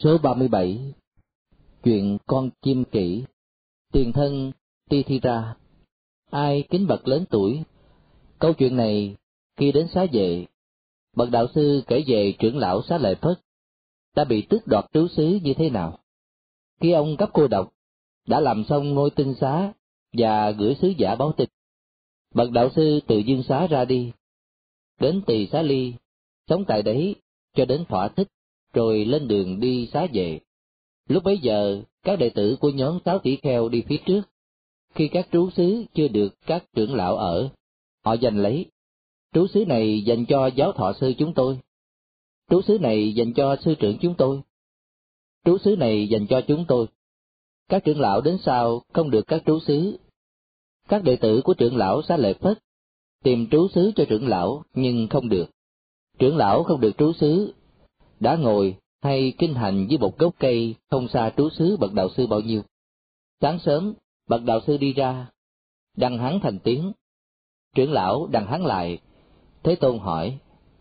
Số 37. Chuyện con chim kỷ. Tiền thân Tithira. Ai kính bậc lớn tuổi? Câu chuyện này khi đến Xá Vệ, bậc đạo sư kể về trưởng lão Xá Lợi Phất đã bị tước đoạt trú xứ như thế nào. Khi ông cấp cô độc đã làm xong ngôi tinh xá và gửi sứ giả báo tin, bậc đạo sư từ dương xá ra đi, đến Tỳ Xá Ly, sống tại đấy cho đến thỏa thích, rồi lên đường đi Xá Vệ. Lúc bấy giờ, các đệ tử của nhóm 6 tỷ kheo đi phía trước. Khi các trú xứ chưa được các trưởng lão ở, họ giành lấy. Trú xứ này dành cho giáo thọ sư chúng tôi. Trú xứ này dành cho sư trưởng chúng tôi. Trú xứ này dành cho chúng tôi. Các trưởng lão đến sau không được các trú xứ. Các đệ tử của trưởng lão Xá Lợi Phất tìm trú xứ cho trưởng lão nhưng không được. Trưởng lão không được trú xứ, đã ngồi hay kinh hành dưới một gốc cây không xa trú xứ bậc đạo sư bao nhiêu. Sáng sớm, bậc đạo sư đi ra, đằng hắn thành tiếng. Trưởng lão đằng hắn lại. Thế Tôn hỏi: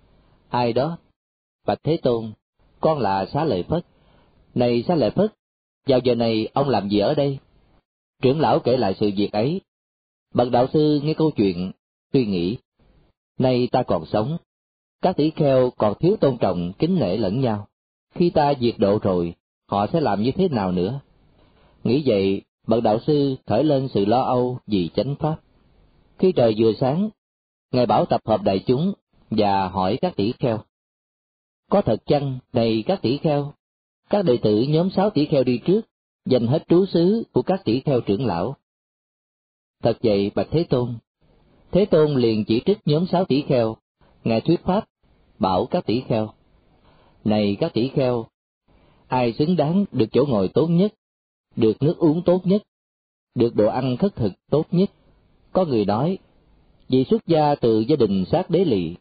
ai đó? Bạch Thế Tôn: con là Xá Lợi Phất. Này Xá Lợi Phất, vào giờ này ông làm gì ở đây? Trưởng lão kể lại sự việc ấy. Bậc đạo sư nghe câu chuyện, suy nghĩ: nay ta còn sống, các tỷ kheo còn thiếu tôn trọng kính nể lẫn nhau. Khi ta diệt độ rồi, họ sẽ làm như thế nào nữa? Nghĩ vậy, bậc đạo sư khởi lên sự lo âu vì chánh pháp. Khi trời vừa sáng, Ngài bảo tập hợp đại chúng và hỏi các tỷ kheo: có thật chăng, này các tỷ kheo? Các đệ tử nhóm 6 tỷ kheo đi trước, dành hết trú xứ của các tỷ kheo trưởng lão. Thật vậy, bạch Thế Tôn. Thế Tôn liền chỉ trích nhóm 6 tỷ kheo. Ngài thuyết pháp, bảo các tỷ kheo: này các tỷ kheo, ai xứng đáng được chỗ ngồi tốt nhất, được nước uống tốt nhất, được đồ ăn khất thực tốt nhất? Có người nói: vì xuất gia từ gia đình Sát Đế Lì.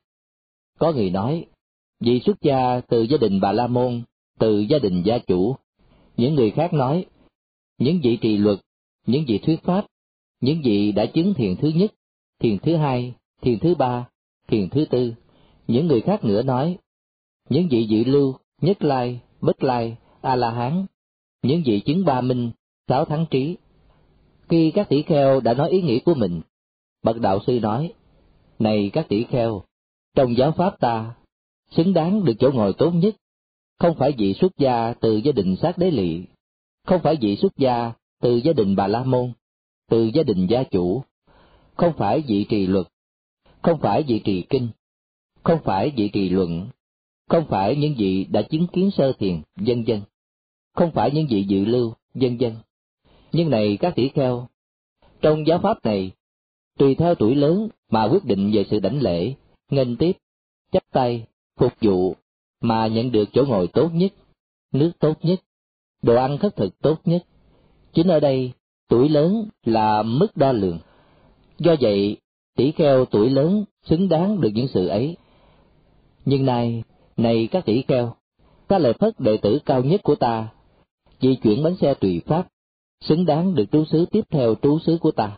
Có người nói: vì xuất gia từ gia đình Bà La Môn, từ gia đình gia chủ. Những người khác nói: những vị trì luật, những vị thuyết pháp, những vị đã chứng thiền thứ nhất, thiền thứ hai, thiền thứ ba, thiền thứ tư. Những người khác nữa nói: những vị dự lưu, nhất lai, bất lai, a la hán, những vị chứng ba minh, 6 thắng trí. Khi các tỷ kheo đã nói ý nghĩ của mình, bậc đạo sư nói: này các tỷ kheo, trong giáo pháp ta, xứng đáng được chỗ ngồi tốt nhất, không phải vị xuất gia từ gia đình Sát Đế Lị, không phải vị xuất gia từ gia đình Bà La Môn, từ gia đình gia chủ, không phải vị trì luật, không phải vị trì kinh, không phải vị trì luận, không phải những vị đã chứng kiến sơ thiền, vân vân, không phải những vị dự lưu, vân vân. Nhưng này các tỷ kheo, trong giáo pháp này, tùy theo tuổi lớn mà quyết định về sự đảnh lễ, nghênh tiếp, chắp tay, phục vụ mà nhận được chỗ ngồi tốt nhất, nước tốt nhất, đồ ăn khất thực tốt nhất. Chính ở đây, tuổi lớn là mức đo lường. Do vậy, tỷ kheo tuổi lớn xứng đáng được những sự ấy. Nhưng này các tỷ kheo, Xá Lợi Phất đệ tử cao nhất của ta, vì chuyển bánh xe tùy pháp, xứng đáng được trú xứ tiếp theo trú xứ của ta.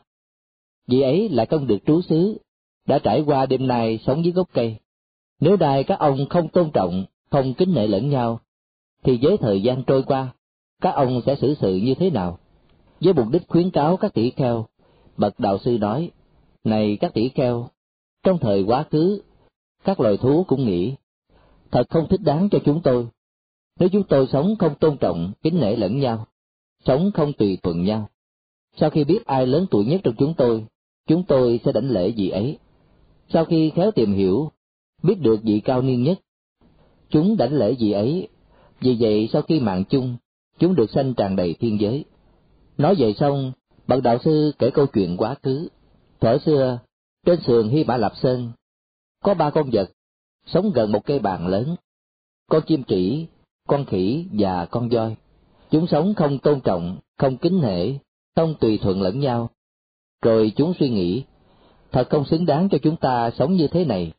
Vì ấy là không được trú xứ, đã trải qua đêm nay sống dưới gốc cây. Nếu đài các ông không tôn trọng, không kính nể lẫn nhau, thì với thời gian trôi qua, các ông sẽ xử sự như thế nào? Với mục đích khuyến cáo các tỷ kheo, bậc đạo sư nói: này các tỷ kheo, trong thời quá khứ, các loài thú cũng nghĩ, thật không thích đáng cho chúng tôi. Nếu chúng tôi sống không tôn trọng, kính nể lẫn nhau, sống không tùy thuận nhau, sau khi biết ai lớn tuổi nhất trong chúng tôi sẽ đảnh lễ vị ấy. Sau khi khéo tìm hiểu, biết được vị cao niên nhất, chúng đảnh lễ vị ấy. Vì vậy sau khi mạng chung, chúng được sanh tràn đầy thiên giới. Nói vậy xong, bậc đạo sư kể câu chuyện quá khứ. Thuở xưa, trên sườn Hy Mã Lạp Sơn, có 3 con vật sống gần một cây bàn lớn: con chim trĩ, con khỉ và con voi. Chúng sống không tôn trọng, không kính nể, không tùy thuận lẫn nhau. Rồi chúng suy nghĩ, thật không xứng đáng cho chúng ta sống như thế này.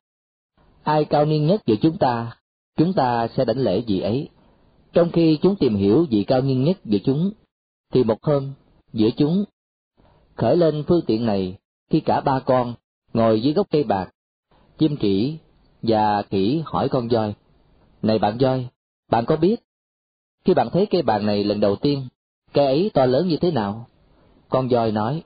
Ai cao niên nhất giữa chúng ta sẽ đảnh lễ vị ấy. Trong khi chúng tìm hiểu vị cao niên nhất giữa chúng, thì một hôm, giữa chúng khởi lên phương tiện này, khi cả 3 con ngồi dưới gốc cây bạc, chim trĩ và khỉ hỏi con voi: này bạn voi, bạn có biết khi bạn thấy cây bàn này lần đầu tiên, cây ấy to lớn như thế nào? Con voi nói,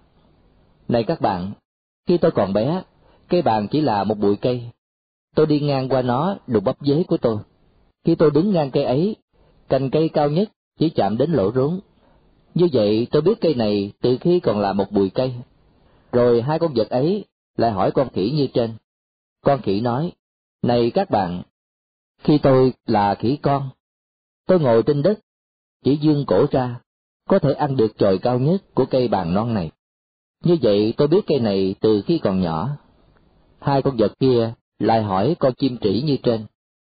này các bạn, khi tôi còn bé, cây bàn chỉ là một bụi cây. Tôi đi ngang qua nó đụng bắp dế của tôi. Khi tôi đứng ngang cây ấy, cành cây cao nhất chỉ chạm đến lỗ rốn. Như vậy tôi biết cây này từ khi còn là một bụi cây. Rồi hai con vật ấy lại hỏi con khỉ như trên. Con khỉ nói, này các bạn, khi tôi là khỉ con, tôi ngồi trên đất, chỉ vươn cổ ra, có thể ăn được chồi cao nhất của cây bàn non này. Như vậy tôi biết cây này từ khi còn nhỏ. Hai con vật kia lại hỏi con chim trĩ như trên.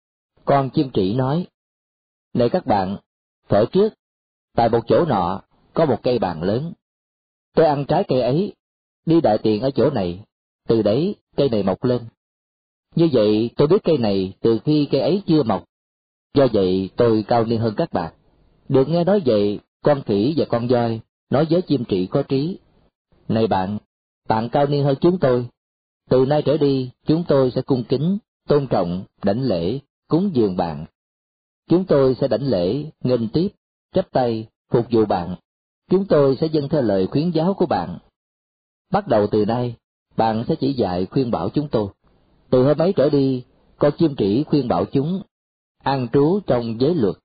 Con chim trĩ nói, này các bạn, thuở trước, tại một chỗ nọ, có một cây bàn lớn. Tôi ăn trái cây ấy, đi đại tiện ở chỗ này, từ đấy cây này mọc lên. Như vậy tôi biết cây này từ khi cây ấy chưa mọc, do vậy tôi cao niên hơn các bạn. Được nghe nói vậy, con khỉ và con voi nói với chim trĩ có trí, này bạn, bạn cao niên hơn chúng tôi. Từ nay trở đi, chúng tôi sẽ cung kính, tôn trọng, đảnh lễ, cúng dường bạn. Chúng tôi sẽ đảnh lễ, nghênh tiếp, chắp tay, phục vụ bạn. Chúng tôi sẽ dâng theo lời khuyến giáo của bạn. Bắt đầu từ nay, bạn sẽ chỉ dạy khuyên bảo chúng tôi. Từ hôm ấy trở đi, con chim trĩ khuyên bảo chúng, an trú trong giới luật,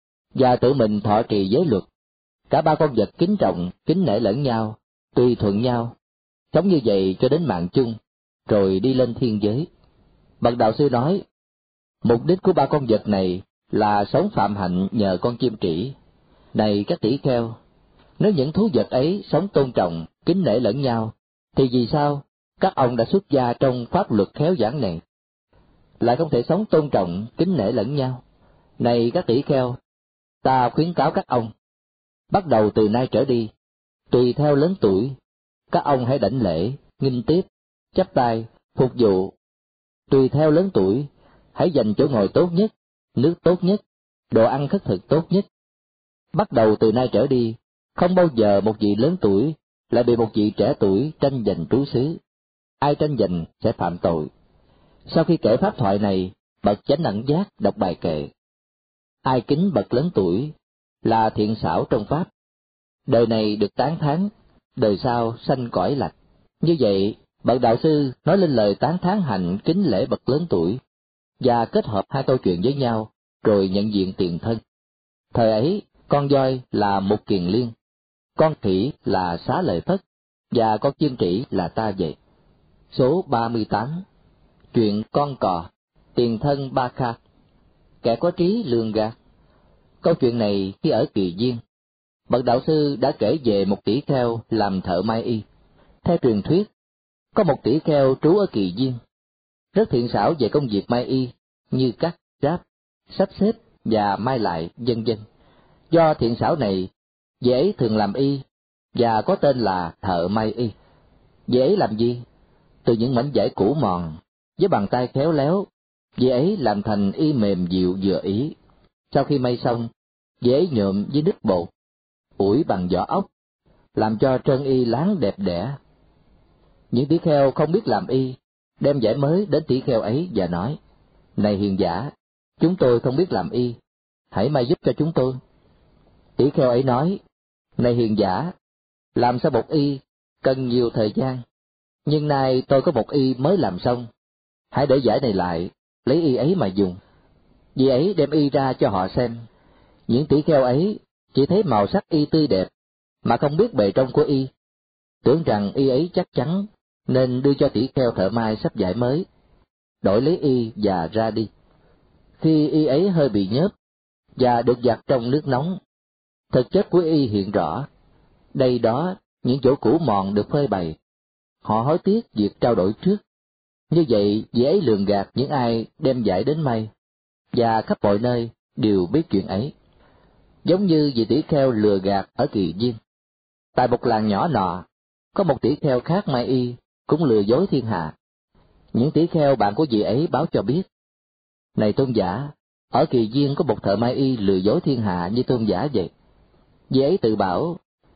và tự mình thọ trì giới luật. Cả ba con vật kính trọng, kính nể lẫn nhau, tùy thuận nhau, sống như vậy cho đến mạng chung, rồi đi lên thiên giới. Bậc đạo sư nói, mục đích của ba con vật này là sống phạm hạnh nhờ con chim trĩ. Này các tỷ kheo, nếu những thú vật ấy sống tôn trọng, kính nể lẫn nhau, thì vì sao các ông đã xuất gia trong pháp luật khéo giảng này, lại không thể sống tôn trọng, kính nể lẫn nhau? Này các tỷ kheo, ta khuyến cáo các ông, bắt đầu từ nay trở đi, tùy theo lớn tuổi, các ông hãy đảnh lễ, nghinh tiếp, chắp tay, phục vụ. Tùy theo lớn tuổi, hãy dành chỗ ngồi tốt nhất, nước tốt nhất, đồ ăn khất thực tốt nhất. Bắt đầu từ nay trở đi, không bao giờ một vị lớn tuổi lại bị một vị trẻ tuổi tranh giành trú xứ. Ai tranh giành sẽ phạm tội. Sau khi kể pháp thoại này, bậc chánh đẳng giác đọc bài kệ. Ai kính bậc lớn tuổi là thiện xảo trong pháp, đời này được tán thán, đời sau sanh cõi lạc. Như vậy, bậc đạo sư nói lên lời tán thán hạnh kính lễ bậc lớn tuổi, và kết hợp hai câu chuyện với nhau, rồi nhận diện tiền thân. Thời ấy, con voi là Mục Kiền Liên, con khỉ là Xá Lợi Phất, và con chim trĩ là ta vậy. Số 38. Chuyện con cò, tiền thân Ba Kha. Kẻ có trí lường gạt. Câu chuyện này khi ở Kỳ Viên, bậc đạo sư đã kể về một tỷ kheo làm thợ may y. Theo truyền thuyết, có một tỷ kheo trú ở Kỳ Viên, rất thiện xảo về công việc may y, như cắt, ráp, sắp xếp và may lại, vân vân. Do thiện xảo này, vị ấy thường làm y, và có tên là thợ may y. Vị ấy làm gì? Từ những mảnh vải cũ mòn, với bàn tay khéo léo, vị ấy làm thành y mềm dịu vừa ý. Sau khi may xong, vị ấy nhuộm với nước bột, ủi bằng vỏ ốc, làm cho trơn y láng đẹp đẽ. Những tỷ kheo không biết làm y, đem vải mới đến tỷ kheo ấy và nói, này hiền giả, chúng tôi không biết làm y, hãy may giúp cho chúng tôi. Tỷ kheo ấy nói, này hiền giả, làm sao một y cần nhiều thời gian, nhưng nay tôi có một y mới làm xong, hãy để vải này lại, lấy y ấy mà dùng. Vì ấy đem y ra cho họ xem. Những tỷ kheo ấy chỉ thấy màu sắc y tươi đẹp, mà không biết bề trong của y, tưởng rằng y ấy chắc chắn, nên đưa cho tỷ kheo thợ may sắp vải mới, đổi lấy y và ra đi. Khi y ấy hơi bị nhớp và được giặt trong nước nóng, thực chất của y hiện rõ. Đây đó, những chỗ cũ mòn được phơi bày. Họ hối tiếc việc trao đổi trước. Như vậy, vị ấy lường gạt những ai đem vải đến may, và khắp mọi nơi đều biết chuyện ấy. Giống như vị tỷ kheo lừa gạt ở Kỳ Viên. Tại một làng nhỏ nọ, có một tỷ kheo khác may y, cũng lừa dối thiên hạ. Những tỷ kheo bạn của vị ấy báo cho biết, này tôn giả, ở Kỳ Viên có một thợ may y lừa dối thiên hạ như tôn giả vậy. Vị ấy tự bảo,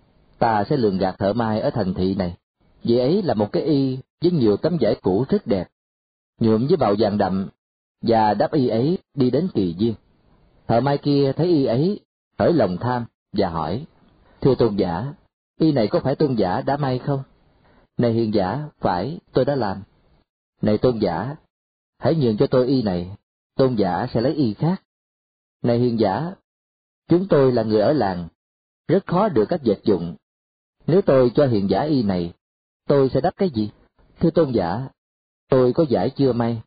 ta sẽ lường gạt thợ may ở thành thị này. Vị ấy là một cái y với nhiều tấm vải cũ rất đẹp, nhuộm với màu vàng đậm, và đắp y ấy đi đến Kỳ Viên. Thợ may kia thấy y ấy khởi lòng tham và hỏi: Thưa tôn giả, y này có phải tôn giả đã may không? Này hiền giả, phải, tôi đã làm. Này tôn giả, hãy nhường cho tôi y này, tôn giả sẽ lấy y khác. Này hiền giả, chúng tôi là người ở làng, rất khó được các vật dụng. Nếu tôi cho hiền giả y này, tôi sẽ đắp cái gì? Thưa tôn giả, tôi có vải chưa may.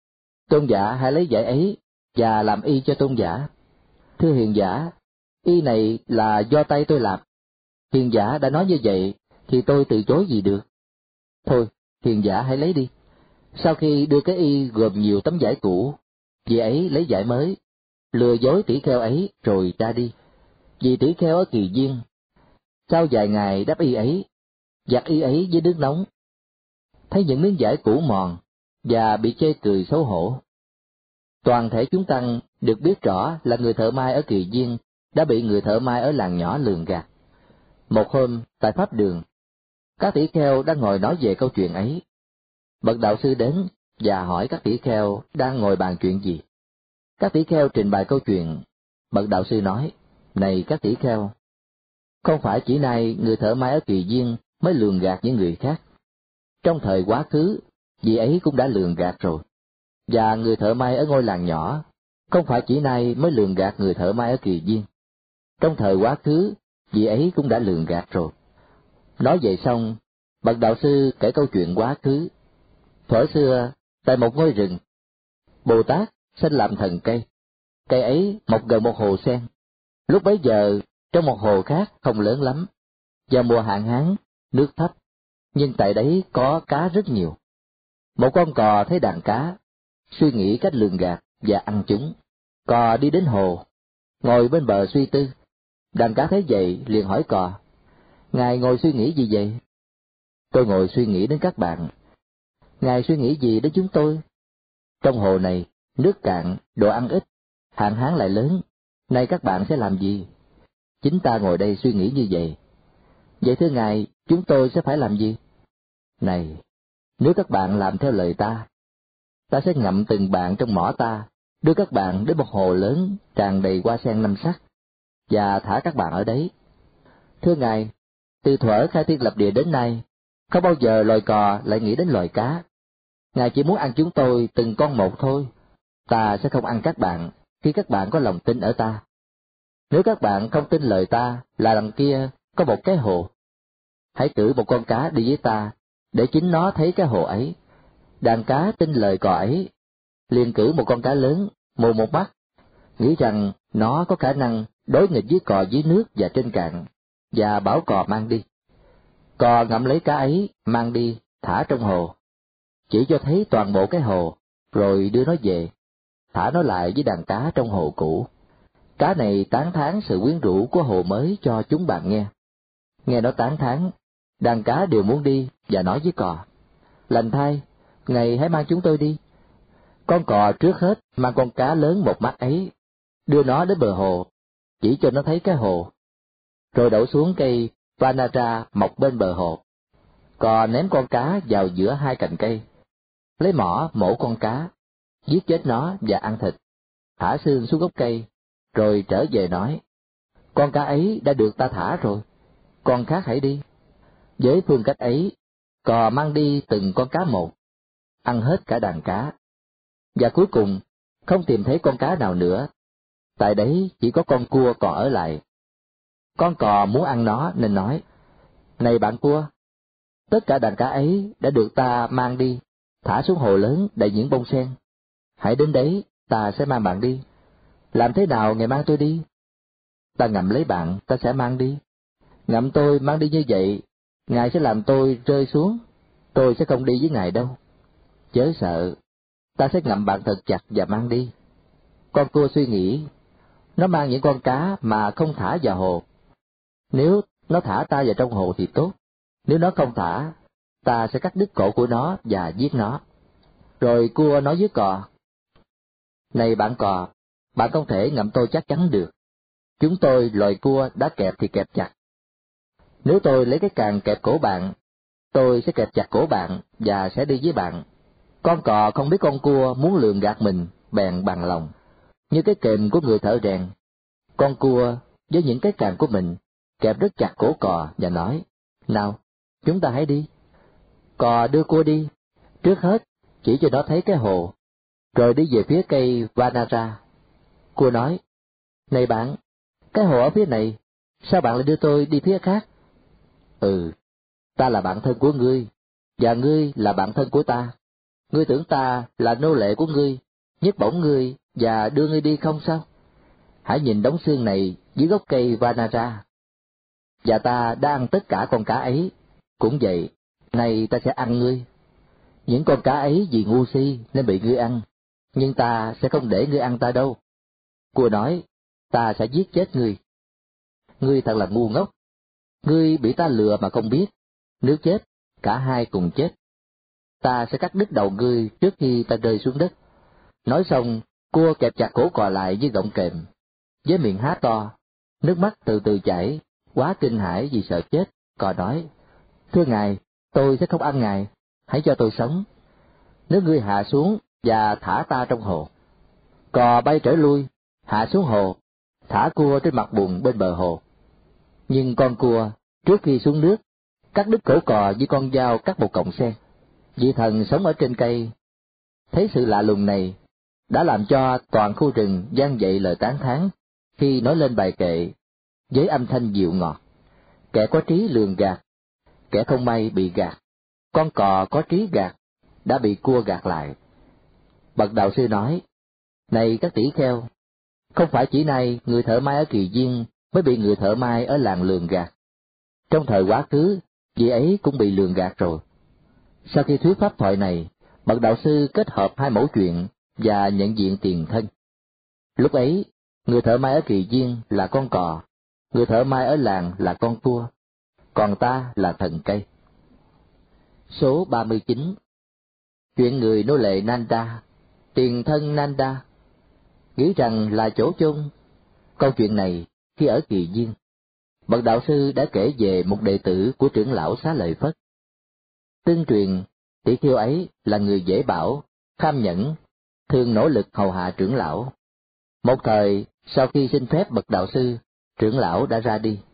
Tôn giả hãy lấy vải ấy và làm y cho tôn giả. Thưa hiền giả, y này là do tay tôi làm. Hiền giả đã nói như vậy, thì tôi từ chối gì được. Thôi, hiền giả hãy lấy đi. Sau khi đưa cái y gồm nhiều tấm vải cũ, vị ấy lấy vải mới, lừa dối tỷ kheo ấy rồi ra đi. Vì tỷ kheo ở Kỳ Viên, sau vài ngày đắp y ấy, giặt y ấy với nước nóng, thấy những miếng vải cũ mòn và bị chê cười xấu hổ. Toàn thể chúng tăng được biết rõ là người thợ may ở Kỳ Viên đã bị người thợ may ở làng nhỏ lường gạt. Một hôm tại pháp đường, các tỷ kheo đang ngồi nói về câu chuyện ấy. Bậc đạo sư đến và hỏi các tỷ kheo đang ngồi bàn chuyện gì. Các tỷ kheo trình bày câu chuyện. Bậc đạo sư nói: Này các tỷ kheo, không phải chỉ nay người thợ may ở Kỳ Viên mới lường gạt những người khác. Trong thời quá khứ, vị ấy cũng đã lường gạt rồi. Và người thợ may ở ngôi làng nhỏ, không phải chỉ nay mới lường gạt người thợ may ở Kỳ Viên. Trong thời quá khứ, vị ấy cũng đã lường gạt rồi. Nói vậy xong, bậc đạo sư kể câu chuyện quá khứ. Thuở xưa, tại một ngôi rừng, Bồ Tát sinh làm thần cây. Cây ấy mọc gần một hồ sen. Lúc bấy giờ, trong một hồ khác không lớn lắm, vào mùa hạn hán, nước thấp, nhưng tại đấy có cá rất nhiều. Một con cò thấy đàn cá, suy nghĩ cách lường gạt và ăn chúng. Cò đi đến hồ, ngồi bên bờ suy tư. Đàn cá thấy vậy liền hỏi cò: Ngài ngồi suy nghĩ gì vậy? Tôi ngồi suy nghĩ đến các bạn. Ngài suy nghĩ gì đến chúng tôi? Trong hồ này, nước cạn, đồ ăn ít, hạn hán lại lớn, nay các bạn sẽ làm gì? Chính ta ngồi đây suy nghĩ như vậy. Vậy thưa Ngài, chúng tôi sẽ phải làm gì? Này, nếu các bạn làm theo lời ta sẽ ngậm từng bạn trong mỏ ta, đưa các bạn đến một hồ lớn tràn đầy hoa sen 5 sắc, và thả các bạn ở đấy. Thưa Ngài, từ thuở khai thiên lập địa đến nay, không bao giờ loài cò lại nghĩ đến loài cá. Ngài chỉ muốn ăn chúng tôi từng con một thôi. Ta sẽ không ăn các bạn khi các bạn có lòng tin ở ta. Nếu các bạn không tin lời ta là đằng kia có một cái hồ, hãy cử một con cá đi với ta, để chính nó thấy cái hồ ấy. Đàn cá tin lời cò ấy, liền cử một con cá lớn, mù một mắt, nghĩ rằng nó có khả năng đối nghịch với cò dưới nước và trên cạn, và bảo cò mang đi. Cò ngậm lấy cá ấy, mang đi, thả trong hồ, chỉ cho thấy toàn bộ cái hồ, rồi đưa nó về, thả nó lại với đàn cá trong hồ cũ. Cá này tán thán sự quyến rũ của hồ mới cho chúng bạn nghe. Nghe nó tán thán, đàn cá đều muốn đi và nói với cò: Lành thay, Ngài hãy mang chúng tôi đi. Con cò trước hết mang con cá lớn một mắt ấy, đưa nó đến bờ hồ, chỉ cho nó thấy cái hồ, rồi đổ xuống cây Vanara mọc bên bờ hồ. Cò ném con cá vào giữa hai cành cây, lấy mỏ mổ con cá, giết chết nó và ăn thịt, thả xương xuống gốc cây, rồi trở về nói: Con cá ấy đã được ta thả rồi, con khác hãy đi. Với phương cách ấy, cò mang đi từng con cá một, ăn hết cả đàn cá, và cuối cùng không tìm thấy con cá nào nữa. Tại đấy chỉ có con cua còn ở lại. Con cò muốn ăn nó nên nói: Này bạn cua, tất cả đàn cá ấy đã được ta mang đi, thả xuống hồ lớn đầy những bông sen. Hãy đến đấy, ta sẽ mang bạn đi. Làm thế nào Ngài mang tôi đi? Ta ngậm lấy bạn, ta sẽ mang đi. Ngậm tôi mang đi như vậy, Ngài sẽ làm tôi rơi xuống. Tôi sẽ không đi với Ngài đâu. Chớ sợ, ta sẽ ngậm bạn thật chặt và mang đi. Con cua suy nghĩ, nó mang những con cá mà không thả vào hồ. Nếu nó thả ta vào trong hồ thì tốt. Nếu nó không thả, ta sẽ cắt đứt cổ của nó và giết nó. Rồi cua nói với cò: Này bạn cò, bạn không thể ngậm tôi chắc chắn được. Chúng tôi loài cua đã kẹp thì kẹp chặt. Nếu tôi lấy cái càng kẹp cổ bạn, tôi sẽ kẹp chặt cổ bạn và sẽ đi với bạn. Con cò không biết con cua muốn lường gạt mình, bèn bằng lòng. Như cái kềm của người thợ rèn, con cua với những cái càng của mình, kẹp rất chặt cổ cò và nói, nào, chúng ta hãy đi. Cò đưa cua đi, trước hết chỉ cho nó thấy cái hồ, rồi đi về phía cây Vanara. Cua nói, này bạn, cái hồ ở phía này, sao bạn lại đưa tôi đi phía khác? Ừ, ta là bạn thân của ngươi, và ngươi là bạn thân của ta. Ngươi tưởng ta là nô lệ của ngươi, nhấc bổng ngươi và đưa ngươi đi không sao? Hãy nhìn đống xương này dưới gốc cây Vanara. Và ta đã ăn tất cả con cá ấy, cũng vậy, nay ta sẽ ăn ngươi. Những con cá ấy vì ngu si nên bị ngươi ăn, nhưng ta sẽ không để ngươi ăn ta đâu. Cua nói, ta sẽ giết chết ngươi. Ngươi thật là ngu ngốc. Ngươi bị ta lừa mà không biết, nếu chết, cả hai cùng chết. Ta sẽ cắt đứt đầu ngươi trước khi ta rơi xuống đất. Nói xong, cua kẹp chặt cổ cò lại với gọng kềm. Với miệng há to, nước mắt từ từ chảy, quá kinh hãi vì sợ chết, cò nói, thưa ngài, tôi sẽ không ăn ngài, hãy cho tôi sống. Nếu ngươi hạ xuống và thả ta trong hồ. Cò bay trở lui, hạ xuống hồ, thả cua trên mặt bùn bên bờ hồ. Nhưng con cua, trước khi xuống nước, cắt đứt cổ cò với con dao cắt một cọng sen. Vị thần sống ở trên cây, thấy sự lạ lùng này, đã làm cho toàn khu rừng vang dậy lời tán thán khi nói lên bài kệ với âm thanh dịu ngọt. Kẻ có trí lường gạt, kẻ không may bị gạt, con cò có trí gạt, đã bị cua gạt lại. Bậc đạo sư nói, này các tỷ kheo, không phải chỉ nay người thợ may ở Kỳ Viên mới bị người thợ may ở làng lường gạt. Trong thời quá khứ, vị ấy cũng bị lường gạt rồi. Sau khi thuyết pháp thoại này, bậc đạo sư kết hợp hai mẫu chuyện và nhận diện tiền thân. Lúc ấy, người thợ may ở Kỳ Viên là con cò, người thợ may ở làng là con cua, còn ta là thần cây. Số 39. Chuyện người nô lệ Nanda, tiền thân Nanda, nghĩ rằng là chỗ chôn. Câu chuyện này, khi ở Kỳ Viên, bậc đạo sư đã kể về một đệ tử của trưởng lão Xá Lợi Phất. Tương truyền, tỷ kheo ấy là người dễ bảo, kham nhẫn, thường nỗ lực hầu hạ trưởng lão. Một thời, sau khi xin phép bậc đạo sư, trưởng lão đã ra đi.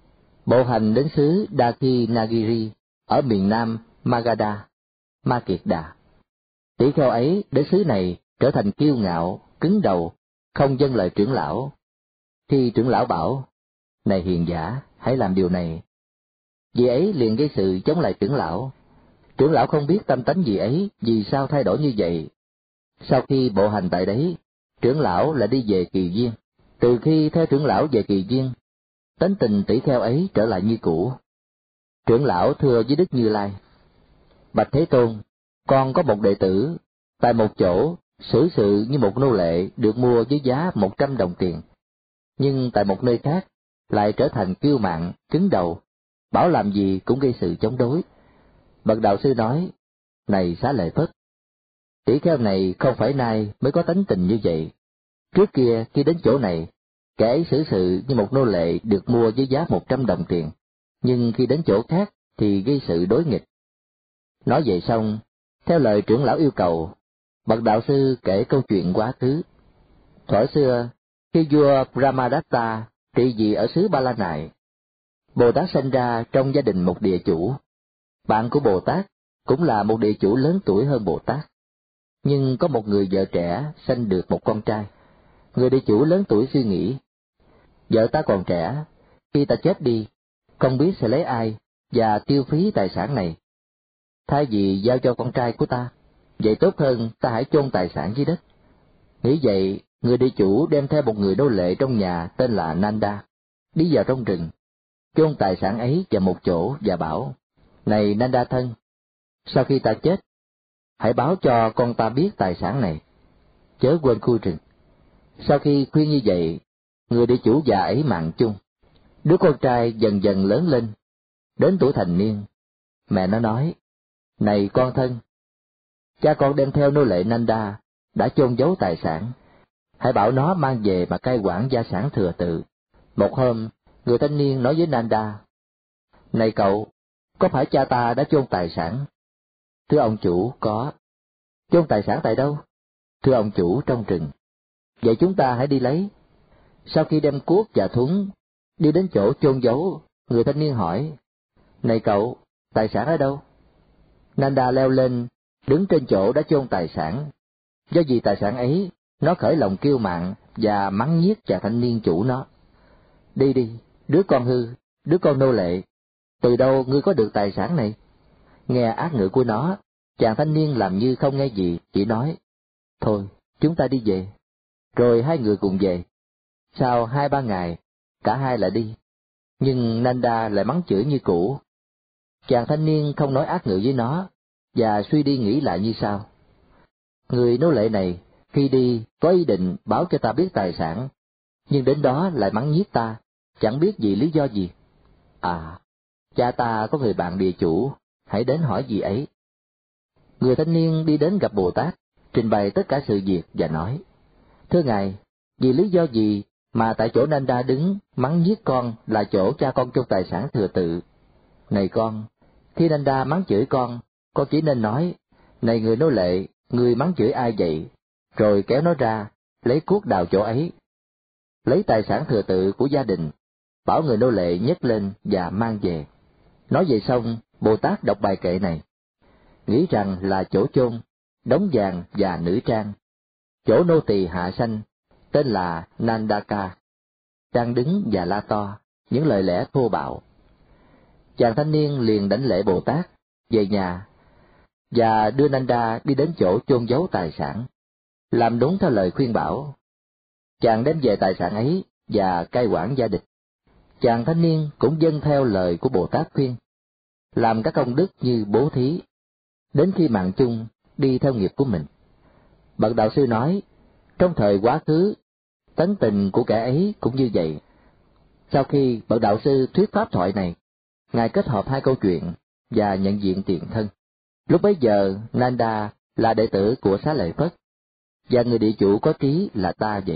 Bộ hành đến xứ Dakinagiri, ở miền nam Magadha, Ma Kiệt Đà. Tỷ kheo ấy đến xứ này trở thành kiêu ngạo, cứng đầu, không vâng lời trưởng lão. Khi trưởng lão bảo, này hiền giả, hãy làm điều này, vị ấy liền gây sự chống lại trưởng lão. Trưởng lão không biết tâm tánh vị ấy vì sao thay đổi như vậy. Sau khi bộ hành tại đấy, trưởng lão lại đi về Kỳ Viên. Từ khi theo trưởng lão về Kỳ Viên, tính tình tỷ kheo ấy trở lại như cũ. Trưởng lão thưa với Đức Như Lai, bạch Thế Tôn, con có một đệ tử, tại một chỗ xử sự như một nô lệ được mua với giá 100 đồng tiền, nhưng tại một nơi khác lại trở thành kiêu mạn, cứng đầu, bảo làm gì cũng gây sự chống đối. Bậc đạo sư nói, này Xá Lợi Phất, tỷ kheo này không phải nay mới có tánh tình như vậy. Trước kia khi đến chỗ này, kẻ ấy xử sự như một nô lệ được mua với giá 100 đồng tiền, nhưng khi đến chỗ khác thì gây sự đối nghịch. Nói vậy xong, theo lời trưởng lão yêu cầu, bậc đạo sư kể câu chuyện quá khứ. Thuở xưa, khi vua Brahmadatta trị vì ở xứ Ba La Nại, Bồ Tát sinh ra trong gia đình một địa chủ. Bạn của Bồ Tát cũng là một địa chủ lớn tuổi hơn Bồ Tát. Nhưng có một người vợ trẻ sanh được một con trai. Người địa chủ lớn tuổi suy nghĩ, vợ ta còn trẻ, khi ta chết đi, không biết sẽ lấy ai và tiêu phí tài sản này. Thay vì giao cho con trai của ta, vậy tốt hơn ta hãy chôn tài sản dưới đất. Nghĩ vậy, người địa chủ đem theo một người nô lệ trong nhà tên là Nanda, đi vào trong rừng, chôn tài sản ấy vào một chỗ và bảo, này Nanda thân, sau khi ta chết, hãy báo cho con ta biết tài sản này, chớ quên khu rừng. Sau khi khuyên như vậy, người địa chủ già ấy mạng chung. Đứa con trai dần dần lớn lên, đến tuổi thành niên. Mẹ nó nói, này con thân, cha con đem theo nô lệ Nanda, đã chôn giấu tài sản. Hãy bảo nó mang về mà cai quản gia sản thừa tự. Một hôm, người thanh niên nói với Nanda, này cậu, có phải cha ta đã chôn tài sản? Thưa ông chủ, có. Chôn tài sản tại đâu? Thưa ông chủ, trong rừng. Vậy chúng ta hãy đi lấy. Sau khi đem cuốc và thúng Đi đến chỗ chôn giấu, người thanh niên hỏi, này cậu, tài sản ở đâu? Nanda leo lên, đứng trên chỗ đã chôn tài sản. Do vì tài sản ấy, nó khởi lòng kiêu mạn và mắng nhiếc chàng thanh niên chủ nó. Đi đi, đứa con hư, đứa con nô lệ, từ đâu ngươi có được tài sản này? Nghe ác ngữ của nó, chàng thanh niên làm như không nghe gì, chỉ nói, thôi, chúng ta đi về. Rồi hai người cùng về. Sau 2-3 ngày, cả hai lại đi. Nhưng Nanda lại mắng chửi như cũ. Chàng thanh niên không nói ác ngữ với nó, và suy đi nghĩ lại như sau. Người nô lệ này, khi đi, có ý định báo cho ta biết tài sản, nhưng đến đó lại mắng nhiếc ta, chẳng biết vì lý do gì. À, cha ta có người bạn địa chủ, hãy đến hỏi gì ấy. Người thanh niên đi đến gặp Bồ Tát, trình bày tất cả sự việc và nói, thưa Ngài, vì lý do gì mà tại chỗ Nanda đứng mắng nhiếc con là chỗ cha con chôn tài sản thừa tự? Này con, khi Nanda mắng chửi con chỉ nên nói, này người nô lệ, người mắng chửi ai vậy? Rồi kéo nó ra, lấy cuốc đào chỗ ấy. Lấy tài sản thừa tự của gia đình, bảo người nô lệ nhấc lên và mang về. Nói về xong, Bồ Tát đọc bài kệ này. Nghĩ rằng là chỗ chôn, đống vàng và nữ trang. Chỗ nô tỳ hạ sanh, tên là Nandaka. Đang đứng và la to, những lời lẽ thô bạo. Chàng thanh niên liền đảnh lễ Bồ Tát, về nhà, và đưa Nanda đi đến chỗ chôn giấu tài sản, làm đúng theo lời khuyên bảo. Chàng đem về tài sản ấy và cai quản gia đình. Chàng thanh niên cũng dâng theo lời của Bồ Tát khuyên, làm các công đức như bố thí, đến khi mạng chung đi theo nghiệp của mình. Bậc đạo sư nói, trong thời quá khứ, tánh tình của kẻ ấy cũng như vậy. Sau khi bậc đạo sư thuyết pháp thoại này, Ngài kết hợp hai câu chuyện và nhận diện tiền thân. Lúc bấy giờ, Nanda là đệ tử của Xá Lợi Phất, và người địa chủ có trí là ta vậy.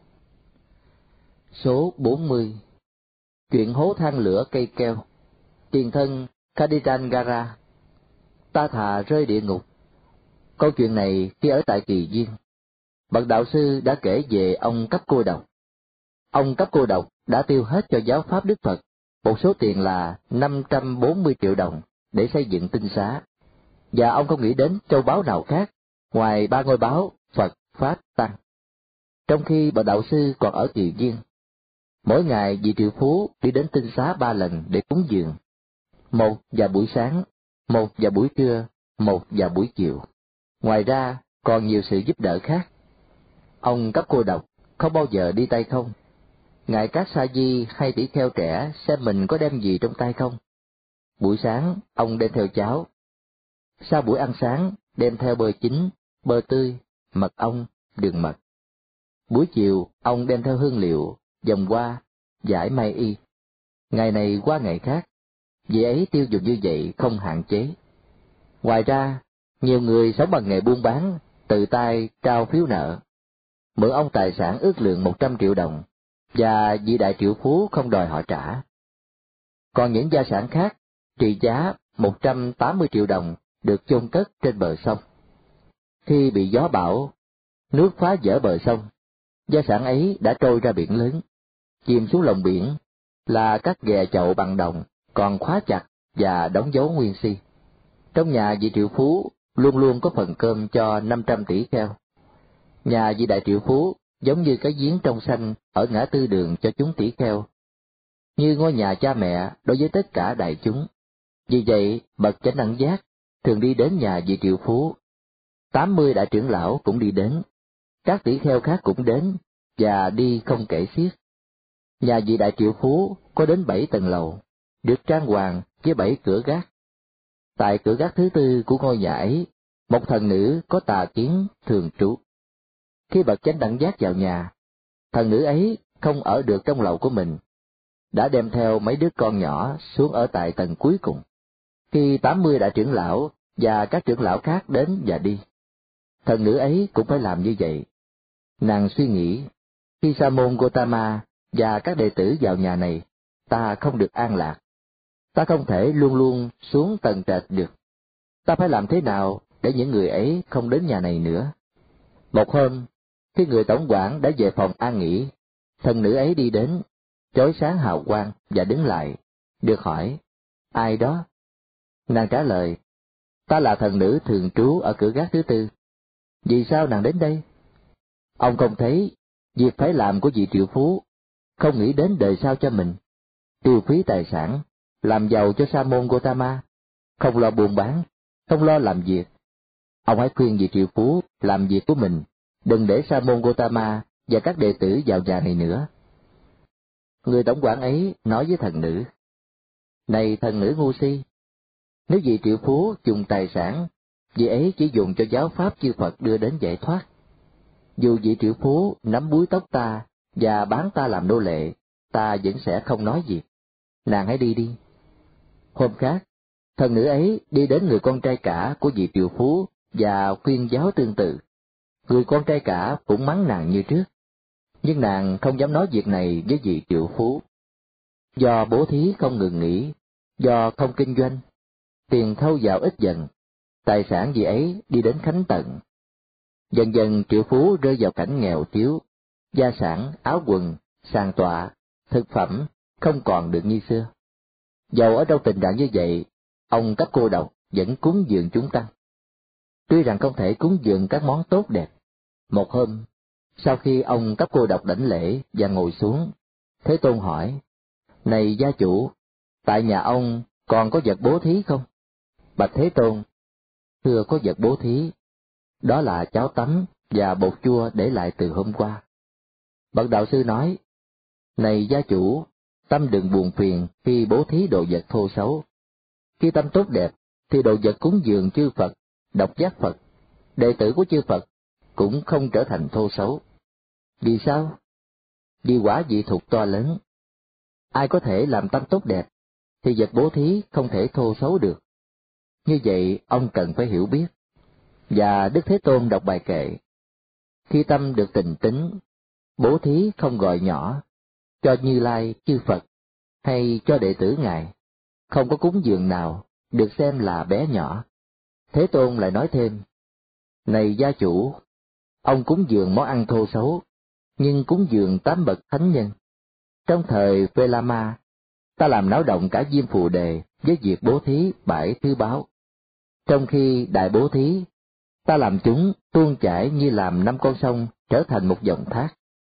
Số 40. Chuyện hố than lửa cây keo. Tiền thân Kadirangara. Ta thà rơi địa ngục. Câu chuyện này khi ở tại Kỳ Viên, bậc đạo sư đã kể về ông Cấp Cô Độc. Ông Cấp Cô Độc đã tiêu hết cho giáo pháp Đức Phật một số tiền là 540 triệu đồng để xây dựng tinh xá, và ông không nghĩ đến châu báu nào khác ngoài 3 ngôi báu Phật, Pháp, Tăng. Trong khi bậc đạo sư còn ở Kỳ Viên, mỗi ngày vị triệu phú đi đến tinh xá 3 lần để cúng dường, một vào buổi sáng, một vào buổi trưa, một vào buổi chiều. Ngoài ra còn nhiều sự giúp đỡ khác. Ông Cấp Cô Độc không bao giờ đi tay không. Ngài các sa di hay tỷ kheo trẻ xem mình có đem gì trong tay không. Buổi sáng ông đem theo cháo, sau buổi ăn sáng đem theo bơ chín, bơ tươi, mật ong, đường mật. Buổi chiều ông đem theo hương liệu, vòng hoa, vải may y. Ngày này qua ngày khác, vì ấy tiêu dùng như vậy không hạn chế. Ngoài ra, nhiều người sống bằng nghề buôn bán, tự tay trao phiếu nợ. Mượn ông tài sản ước lượng 100 triệu đồng, và vị đại triệu phú không đòi họ trả. Còn những gia sản khác, trị giá 180 triệu đồng, được chôn cất trên bờ sông. Khi bị gió bão, nước phá vỡ bờ sông, gia sản ấy đã trôi ra biển lớn, chìm xuống lòng biển, là các ghè chậu bằng đồng, còn khóa chặt và đóng dấu nguyên si. Trong nhà vị triệu phú luôn luôn có phần cơm cho 500 tỷ kheo. Nhà vị đại triệu phú giống như cái giếng trong xanh ở ngã tư đường cho chúng tỷ kheo, như ngôi nhà cha mẹ đối với tất cả đại chúng. Vì vậy, bậc chánh đẳng giác thường đi đến nhà vị triệu phú. 80 đại trưởng lão cũng đi đến, các tỷ kheo khác cũng đến, và đi không kể xiết. Nhà vị đại triệu phú có đến 7 tầng lầu, được trang hoàng với 7 cửa gác. Tại cửa gác thứ tư của ngôi nhà ấy, một thần nữ có tà kiến thường trú. Khi bậc chánh đẳng giác vào nhà, thần nữ ấy không ở được trong lầu của mình, đã đem theo mấy đứa con nhỏ xuống ở tại tầng cuối cùng. Khi 80 đại trưởng lão và các trưởng lão khác đến và đi, thần nữ ấy cũng phải làm như vậy. Nàng suy nghĩ, khi Sa môn Gotama và các đệ tử vào nhà này, ta không được an lạc. Ta không thể luôn luôn xuống tầng trệt được. Ta phải làm thế nào để những người ấy không đến nhà này nữa? Một hôm, khi người tổng quản đã về phòng an nghỉ, thần nữ ấy đi đến, chói sáng hào quang và đứng lại, được hỏi, ai đó? Nàng trả lời, ta là thần nữ thường trú ở cửa gác thứ tư. Vì sao nàng đến đây? Ông không thấy việc phải làm của vị triệu phú, không nghĩ đến đời sau cho mình, tiêu phí tài sản, làm giàu cho Sa môn Gotama, không lo buôn bán, không lo làm việc. Ông hãy khuyên vị triệu phú làm việc của mình, đừng để Sa môn Gotama và các đệ tử vào nhà này nữa. Người tổng quản ấy nói với thần nữ, này thần nữ ngu si, nếu vị triệu phú dùng tài sản, vị ấy chỉ dùng cho giáo pháp chư Phật đưa đến giải thoát. Dù vị triệu phú nắm búi tóc ta và bán ta làm nô lệ, ta vẫn sẽ không nói gì. Nàng hãy đi đi. Hôm khác, thần nữ ấy đi đến người con trai cả của vị triệu phú và khuyên giáo tương tự. Người con trai cả cũng mắng nàng như trước, nhưng nàng không dám nói việc này với vị triệu phú. Do bố thí không ngừng nghỉ, do không kinh doanh, tiền thâu vào ít dần, tài sản vị ấy đi đến khánh tận. Dần dần triệu phú rơi vào cảnh nghèo thiếu, gia sản, áo quần, sàn tọa, thực phẩm không còn được như xưa. Dầu ở trong tình trạng như vậy, ông cấp cô độc vẫn cúng dường chúng tăng. Tuy rằng không thể cúng dường các món tốt đẹp. Một hôm, sau khi ông cấp cô độc đảnh lễ và ngồi xuống, Thế Tôn hỏi, này gia chủ, tại nhà ông còn có vật bố thí không? Bạch Thế Tôn, thưa có vật bố thí, đó là cháo tắm và bột chua để lại từ hôm qua. Bậc đạo sư nói, này gia chủ, tâm đừng buồn phiền khi bố thí đồ vật thô xấu. Khi tâm tốt đẹp, thì đồ vật cúng dường chư Phật, độc giác Phật, đệ tử của chư Phật cũng không trở thành thô xấu. Vì sao? Vì quả vị thuộc to lớn. Ai có thể làm tâm tốt đẹp, thì vật bố thí không thể thô xấu được. Như vậy ông cần phải hiểu biết. Và Đức Thế Tôn đọc bài kệ, khi tâm được tình tính, bố thí không gọi nhỏ, cho Như Lai chư Phật, hay cho đệ tử Ngài, không có cúng dường nào được xem là bé nhỏ. Thế Tôn lại nói thêm, này gia chủ, ông cúng dường món ăn thô xấu, nhưng cúng dường 8 bậc thánh nhân. Trong thời Velama, ta làm náo động cả Diêm Phù Đề với việc bố thí bãi thứ báo. Trong khi đại bố thí, ta làm chúng tuôn chảy như làm 5 con sông trở thành một dòng thác.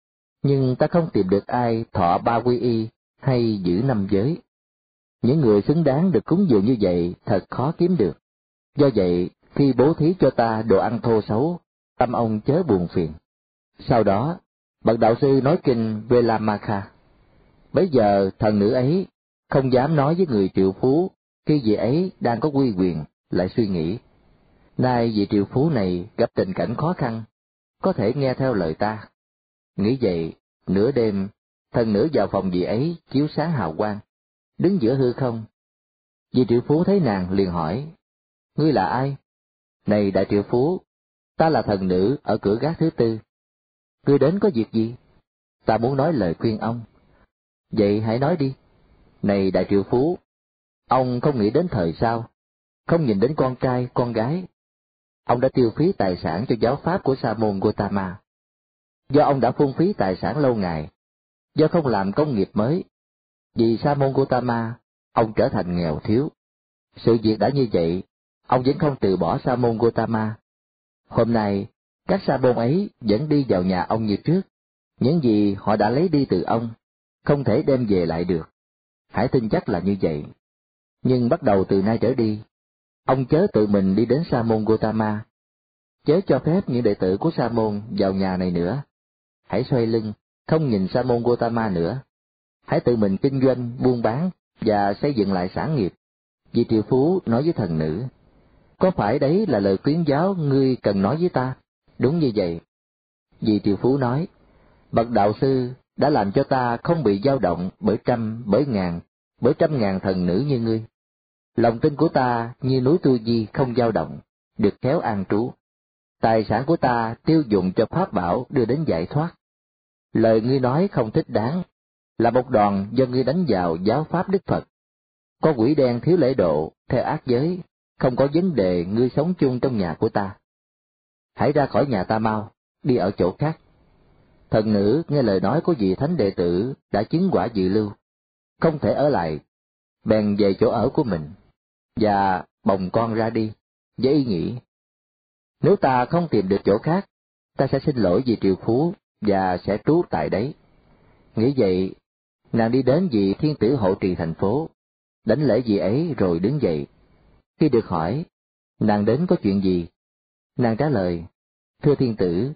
Nhưng ta không tìm được ai thọ 3 quy y hay giữ 5 giới. Những người xứng đáng được cúng dường như vậy thật khó kiếm được. Do vậy, khi bố thí cho ta đồ ăn thô xấu, tâm ông chớ buồn phiền. Sau đó, bậc đạo sư nói kinh Velamaka. Bấy giờ thần nữ ấy không dám nói với người triệu phú khi vị ấy đang có uy quyền, lại suy nghĩ. Nay vị triệu phú này gặp tình cảnh khó khăn, có thể nghe theo lời ta. Nghĩ vậy, nửa đêm, thần nữ vào phòng vị ấy chiếu sáng hào quang, đứng giữa hư không. Vị triệu phú thấy nàng liền hỏi, ngươi là ai? Này đại triệu phú, ta là thần nữ ở cửa gác thứ tư. Ngươi đến có việc gì? Ta muốn nói lời khuyên ông. Vậy hãy nói đi. Này đại triệu phú, ông không nghĩ đến thời sau, không nhìn đến con trai, con gái. Ông đã tiêu phí tài sản cho giáo pháp của Sa môn Gotama. Do ông đã phung phí tài sản lâu ngày, do không làm công nghiệp mới, vì Sa môn Gotama, ông trở thành nghèo thiếu. Sự việc đã như vậy, ông vẫn không từ bỏ Sa môn Gotama. Hôm nay, các sa môn ấy vẫn đi vào nhà ông như trước. Những gì họ đã lấy đi từ ông, không thể đem về lại được. Hãy tin chắc là như vậy. Nhưng bắt đầu từ nay trở đi, ông chớ tự mình đi đến Sa môn Gotama. Chớ cho phép những đệ tử của Sa môn vào nhà này nữa. Hãy xoay lưng, không nhìn Sa môn Gotama nữa. Hãy tự mình kinh doanh, buôn bán và xây dựng lại sản nghiệp. Vị triệu phú nói với thần nữ, có phải đấy là lời khuyến giáo ngươi cần nói với ta? Đúng như vậy. Vị triệu phú nói, bậc đạo sư đã làm cho ta không bị dao động bởi trăm, bởi trăm ngàn thần nữ như ngươi. Lòng tin của ta như núi Tu Di không dao động, được khéo an trú. Tài sản của ta tiêu dụng cho pháp bảo đưa đến giải thoát. Lời ngươi nói không thích đáng, là một đòn do ngươi đánh vào giáo pháp Đức Phật. Có quỷ đen thiếu lễ độ, theo ác giới, không có vấn đề ngươi sống chung trong nhà của ta. Hãy ra khỏi nhà ta mau, đi ở chỗ khác. Thần nữ nghe lời nói của vị thánh đệ tử đã chứng quả dự lưu, không thể ở lại, bèn về chỗ ở của mình, và bồng con ra đi, với ý nghĩ: nếu ta không tìm được chỗ khác, ta sẽ xin lỗi vì triệu phú và sẽ trú tại đấy. Nghĩ vậy, nàng đi đến vị thiên tử hộ trì thành phố, đánh lễ vị ấy rồi đứng dậy. Khi được hỏi, nàng đến có chuyện gì? Nàng trả lời: thưa thiên tử,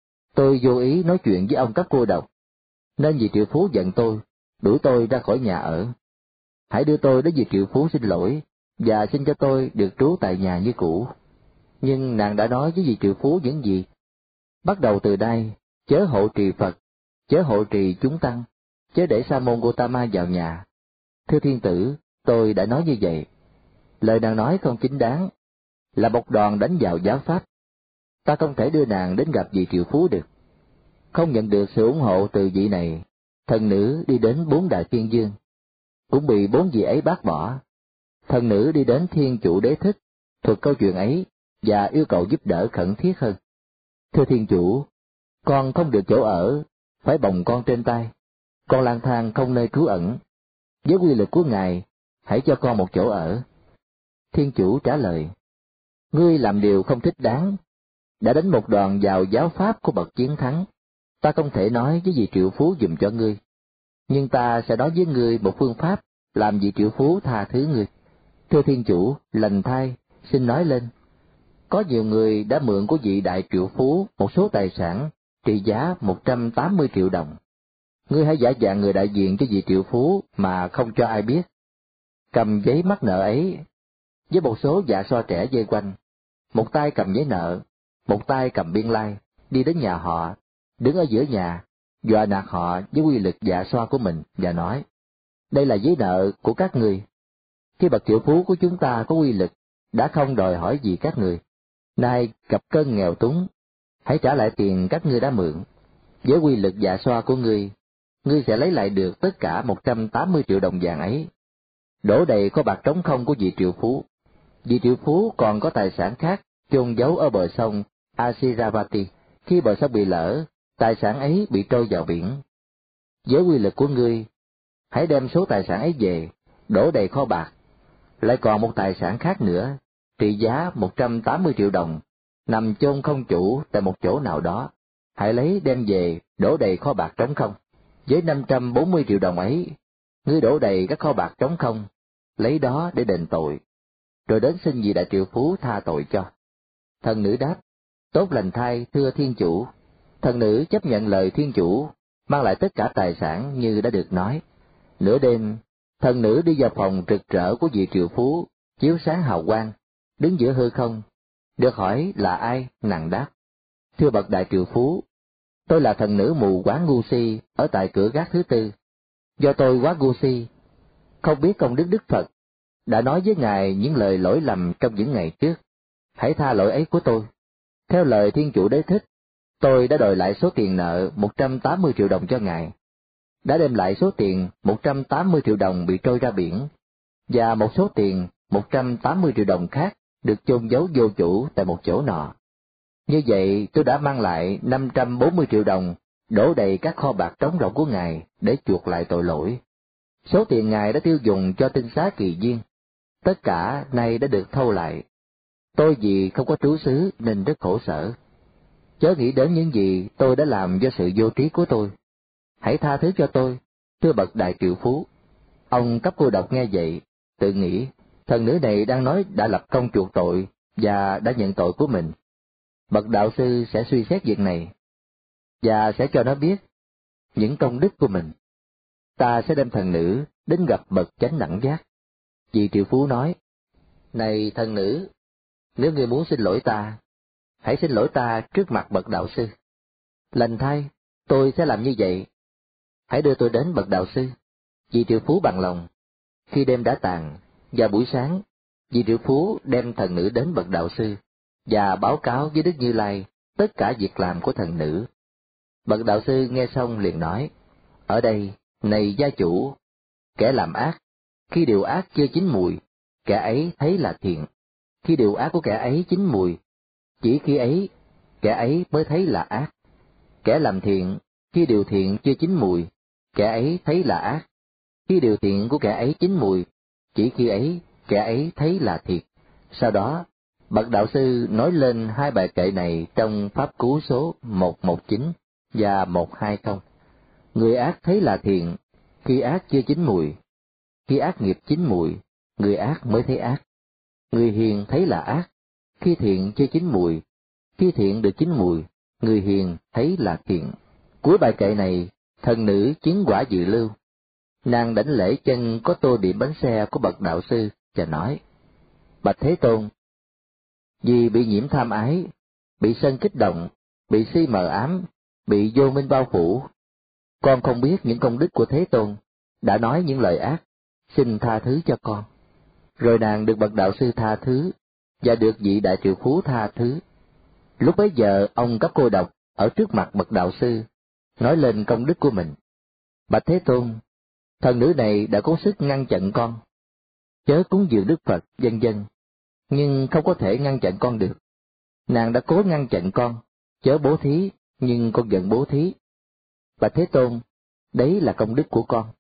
tôi vô ý nói chuyện với ông cấp cô độc, nên vị triệu phú giận tôi, đuổi tôi ra khỏi nhà ở. Hãy đưa tôi đến vị triệu phú xin lỗi, và xin cho tôi được trú tại nhà như cũ. Nhưng nàng đã nói với vị triệu phú những gì? Bắt đầu từ đây, chớ hộ trì Phật, chớ hộ trì chúng tăng, chớ để Sa môn Gotama vào nhà. Thưa thiên tử, tôi đã nói như vậy. Lời nàng nói không chính đáng, là một đòn đánh vào giáo pháp. Ta không thể đưa nàng đến gặp vị triệu phú được. Không nhận được sự ủng hộ từ vị này, thần nữ đi đến 4 đại thiên dương, cũng bị 4 vị ấy bác bỏ. Thần nữ đi đến thiên chủ Đế Thích, thuật câu chuyện ấy và yêu cầu giúp đỡ khẩn thiết hơn. Thưa thiên chủ, con không được chỗ ở, phải bồng con trên tay, con lang thang không nơi trú ẩn. Với quy lực của ngài, hãy cho con một chỗ ở. Thiên chủ trả lời: ngươi làm điều không thích đáng, đã đánh một đòn vào giáo pháp của bậc chiến thắng. Ta không thể nói với vị triệu phú giùm cho ngươi, nhưng ta sẽ nói với ngươi một phương pháp làm vị triệu phú tha thứ ngươi. Thưa thiên chủ, lành thay, xin nói lên. Có nhiều người đã mượn của vị đại triệu phú một số tài sản trị giá 180 triệu đồng. Ngươi hãy giả dạng người đại diện cho vị triệu phú mà không cho ai biết. Cầm giấy mắc nợ ấy, với một số dạ xoa trẻ dây quanh, một tay cầm giấy nợ, một tay cầm biên lai, đi đến nhà họ, đứng ở giữa nhà, dọa nạt họ với quy lực dạ xoa của mình và nói: đây là giấy nợ của các người. Khi bậc triệu phú của chúng ta có quy lực, đã không đòi hỏi gì các người. Nay gặp cơn nghèo túng, hãy trả lại tiền các ngươi đã mượn. Với quy lực dạ xoa của ngươi sẽ lấy lại được tất cả 180 triệu đồng vàng ấy. Đổ đầy kho bạc trống không của vị triệu phú. Vị triệu phú còn có tài sản khác chôn giấu ở bờ sông Asiravati. Khi bờ sông bị lở, tài sản ấy bị trôi vào biển. Với quy lực của ngươi, hãy đem số tài sản ấy về, đổ đầy kho bạc. Lại còn một tài sản khác nữa, trị giá 180 triệu đồng, nằm chôn không chủ tại một chỗ nào đó. Hãy lấy đem về, đổ đầy kho bạc trống không. Với 540 triệu đồng ấy, ngươi đổ đầy các kho bạc trống không, lấy đó để đền tội, rồi đến xin vị đại triệu phú tha tội cho. Thần nữ đáp: tốt lành thay, thưa thiên chủ. Thần nữ chấp nhận lời thiên chủ, mang lại tất cả tài sản như đã được nói. Nửa đêm, thần nữ đi vào phòng rực rỡ của vị triệu phú, chiếu sáng hào quang, đứng giữa hư không. Được hỏi là ai, nàng đáp: thưa bậc đại triệu phú, tôi là thần nữ mù quáng ngu si ở tại cửa gác thứ tư. Do tôi quá ngu si, không biết công đức Đức Phật đã nói với ngài những lời lỗi lầm trong những ngày trước. Hãy tha lỗi ấy của tôi. Theo lời thiên chủ Đế Thích, tôi đã đòi lại số tiền nợ 180 triệu đồng cho ngài, đã đem lại số tiền 180 triệu đồng bị trôi ra biển, và một số tiền 180 triệu đồng khác được chôn giấu vô chủ tại một chỗ nọ. Như vậy tôi đã mang lại 540 triệu đồng, đổ đầy các kho bạc trống rỗng của ngài để chuộc lại tội lỗi. Số tiền ngài đã tiêu dùng cho tinh xá kỳ viên, tất cả nay đã được thâu lại. Tôi vì không có trú xứ nên rất khổ sở. Chớ nghĩ đến những gì tôi đã làm do sự vô trí của tôi. Hãy tha thứ cho tôi, thưa bậc đại triệu phú. Ông cấp cô độc nghe vậy, tự nghĩ, thần nữ này đang nói đã lập công chuộc tội và đã nhận tội của mình. Bậc đạo sư sẽ suy xét việc này, và sẽ cho nó biết những công đức của mình. Ta sẽ đem thần nữ đến gặp bậc chánh đẳng giác. Vị triệu phú nói: này thần nữ, nếu ngươi muốn xin lỗi ta, hãy xin lỗi ta trước mặt bậc đạo sư. Lành thay, tôi sẽ làm như vậy. Hãy đưa tôi đến bậc đạo sư. Vị triệu phú bằng lòng. Khi đêm đã tàn, vào buổi sáng, vị triệu phú đem thần nữ đến bậc đạo sư và báo cáo với Đức Như Lai tất cả việc làm của thần nữ. Bậc đạo sư nghe xong liền nói: ở đây, này gia chủ, kẻ làm ác, khi điều ác chưa chín mùi, kẻ ấy thấy là thiện. Khi điều ác của kẻ ấy chín mùi, chỉ khi ấy, kẻ ấy mới thấy là ác. Kẻ làm thiện, khi điều thiện chưa chín mùi, kẻ ấy thấy là ác. Khi điều thiện của kẻ ấy chín mùi, chỉ khi ấy kẻ ấy thấy là thiệt. Sau đó, bậc đạo sư nói lên hai bài kệ này trong Pháp Cú số 119 và 120. Người ác thấy là thiện, khi ác chưa chín mùi. Khi ác nghiệp chín mùi, người ác mới thấy ác. Người hiền thấy là ác, khi thiện chưa chín mùi. Khi thiện được chín mùi, người hiền thấy là thiện. Cuối bài kệ này, thần nữ chứng quả dự lưu. Nàng đảnh lễ chân có tô điểm bánh xe của bậc đạo sư và nói: Bạch Thế Tôn, vì bị nhiễm tham ái, bị sân kích động, bị si mờ ám, bị vô minh bao phủ, con không biết những công đức của Thế Tôn, đã nói những lời ác, xin tha thứ cho con. Rồi nàng được bậc đạo sư tha thứ, và được vị đại triệu phú tha thứ. Lúc bấy giờ ông Cấp Cô Độc ở trước mặt bậc đạo sư, nói lên công đức của mình: Bạch Thế Tôn, thần nữ này đã có sức ngăn chặn con, chớ cúng dường Đức Phật, vân vân, nhưng không có thể ngăn chặn con được. Nàng đã cố ngăn chặn con, chớ bố thí, nhưng con vẫn bố thí. Bạch Thế Tôn, đấy là công đức của con.